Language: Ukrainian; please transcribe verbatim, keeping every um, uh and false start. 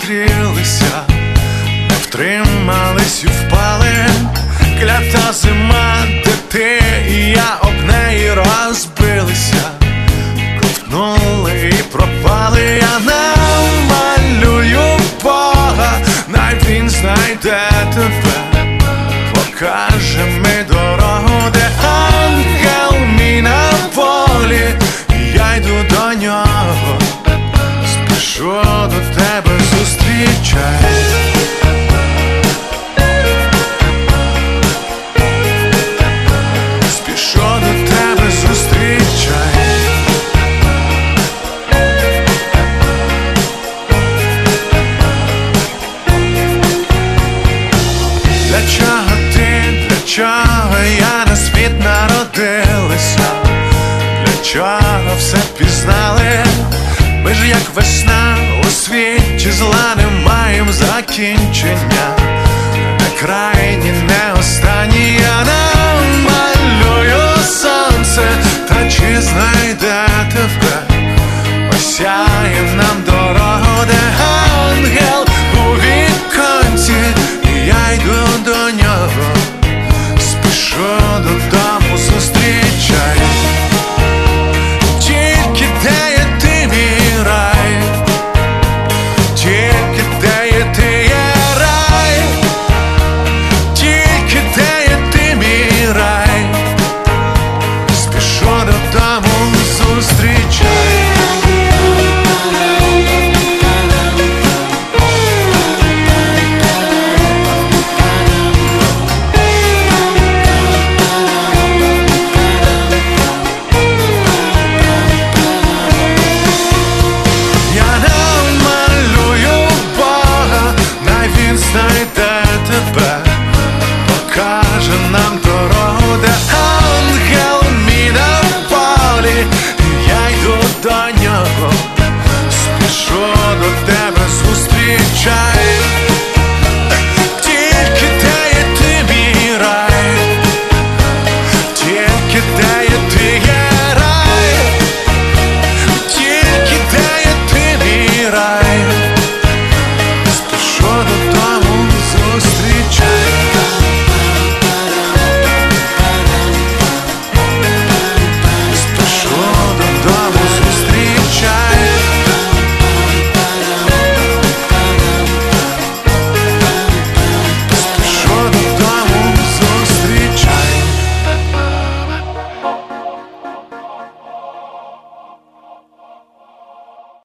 зустрілися, не втримались і впали. Клята зима, де ти і я об неї розбилися, ковтнули і пропали. Я намалюю Бога, най він знайде тебе, покаже ми дорогу, де ангел мій на волі, і я йду до нього, спішу до тебе, зустрічай. Спішу до тебе, зустрічай. Для чого ти, для чого я на світ народилася? Для чого все пізнали? Ми ж як весна у світі зла, не маєм закінчення, не край.